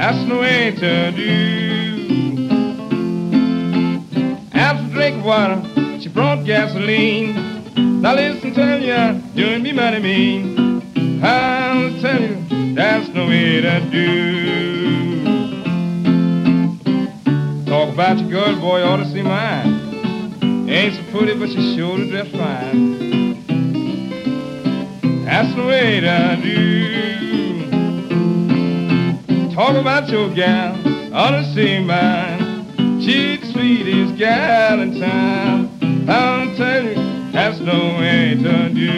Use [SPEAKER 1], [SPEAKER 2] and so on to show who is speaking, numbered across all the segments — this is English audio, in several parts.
[SPEAKER 1] that's the way to do. After drink water, she brought gasoline. Now listen, tell ya, doing me mighty mean. I'll tell you, that's the way to do. Talk about your girl, boy, you ought to see mine. Ain't so pretty, but she sure to dress fine. That's the way to do. Talk about your gal, ought to see mine. She's the sweetest gal in town. I'll tell you, that's the way to do.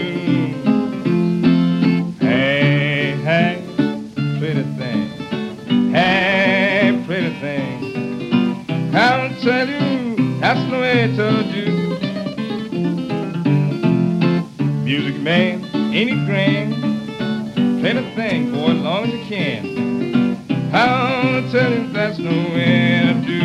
[SPEAKER 1] Hey, hey, pretty thing. Hey, pretty thing. I'll tell you, that's the way to do. Music man, ain't it grand? Play the thing, boy, as long as you can. I'll tell you, that's the way to do.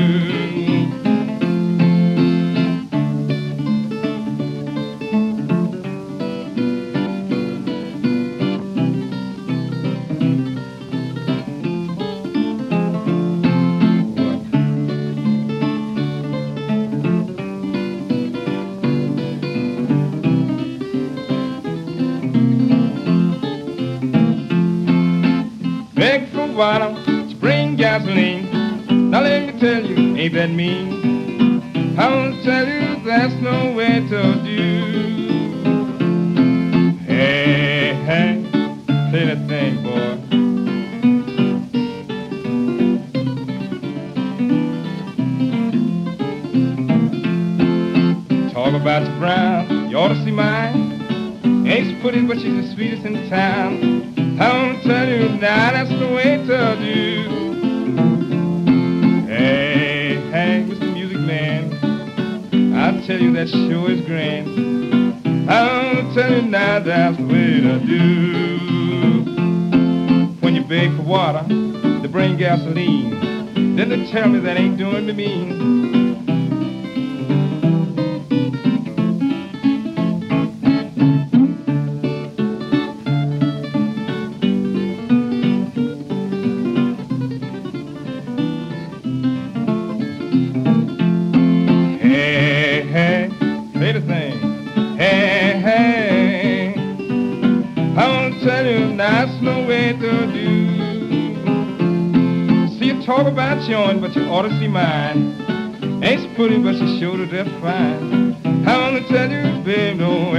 [SPEAKER 1] Beg for water, spring gasoline. Now let me tell you, ain't that mean? I'll tell you, that's no way to do. Hey, hey, play that thing, boy. Talk about your brown, you ought to see mine. Ain't so pretty, but she's the sweetest in town. I'll tell you now, that's the way to do. Hey, hey, Mr. Music Man, I'll tell you that sure is grand. I'll tell you now, that's the way to do. When you beg for water, they bring gasoline. Then they tell me that ain't doing me mean. Play the thing. Hey, hey, I'll tell you that's no way to do. See, you talk about yours, but you ought to see mine. Ain't so pretty, but she sure to dress fine. I wanna tell you, babe, no